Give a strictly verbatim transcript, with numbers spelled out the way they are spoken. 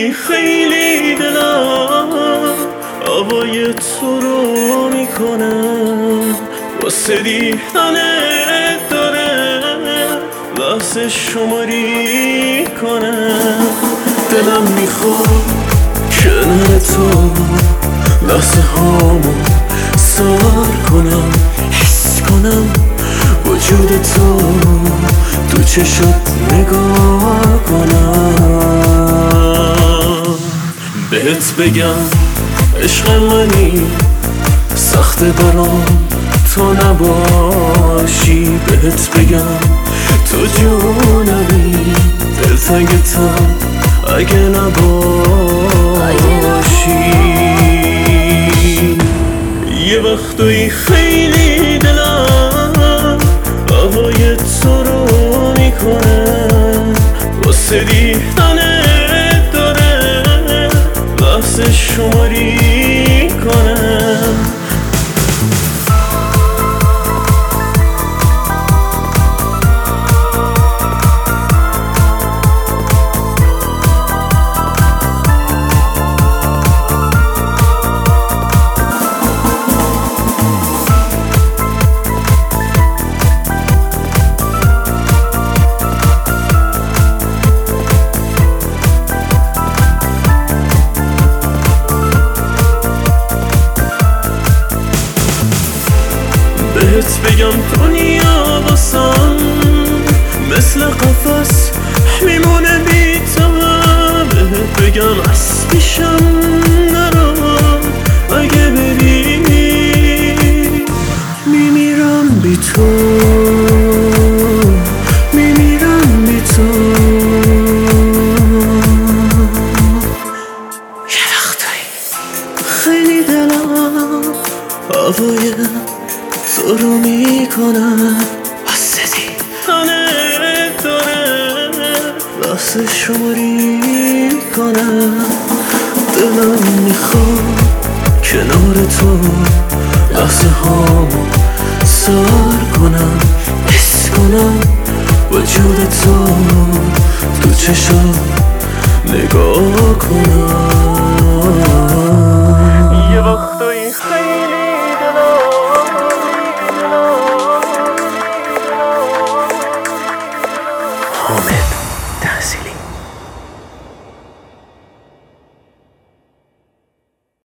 توی خیلی دلم هوای تو رو میکنم، واسه دیدنت داره لحظه شماری کنم. دلم میخواد کنار تو لحظه هامو سار کنم، حس کنم وجود تو تو چشات نگاه کنم. بهت بگم عشق منی سخت برام تو نباشی، بهت بگم تو جونمی دلتنگتم اگه نباشی. یه وقتایی خیلی دلم هوای تو رو میکنم، واسه دیدنت داره لحظه شماری کنم. بهت بگم دنیا واسم مثل قفس میمونه بی تو، بهت بگم از پیشم نرو اگه بری میمیرم بی تو، میمیرم بی تو. یه وقتایی خیلی دلم هوای تو رو میکنم، واسه دیدنت داره لحظه شماری کنم. دلم میخواد کنار تو لحظه هامو سار کنم، حس کنم وجود تو تو چشات نگاه کنم.